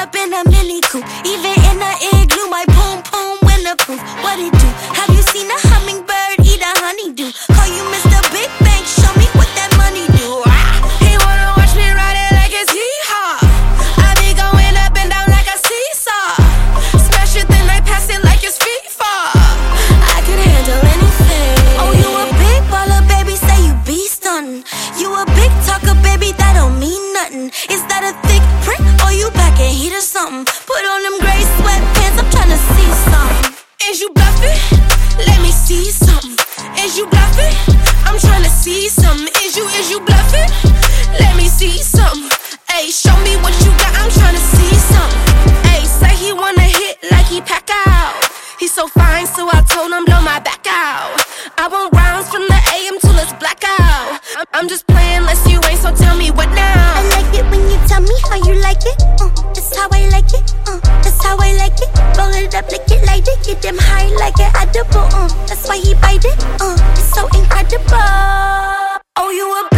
up in a Mini Coupe, even in a igloo. My poom poom winterproof. What it do? Have you seen a hummingbird eat a honeydew? Call you Mr. Big Bank, show me what that money do. He wanna watch me ride it like it's hee-haw. I be going up and down like a seesaw. Smash it, then I pass it like it's FIFA. I can handle anything. Oh, you a big baller, baby, say you be stuntin'. You a big talker, baby, that don't mean nothing. Is that a thick print or you back in heat or something? Put on them gray sweatpants, I'm tryna see something. Is you bluffing? Let me see something. Is you bluffing? I'm tryna see something. Is you bluffing? Let me see something. Ayy, show me what you got, I'm tryna see something. Ayy, say he wanna hit like he pack out. He's so fine, so I told him blow my back out. I want rounds from the AM till it's blackout. I'm just playing, let's you ain't, so tell me what now. I like it when you tell me how you like it. That's how I like it. That's how I like it. Roll it up, lick it, light it. Get them high like an edible. That's why he bite it. It's so incredible. Oh, you a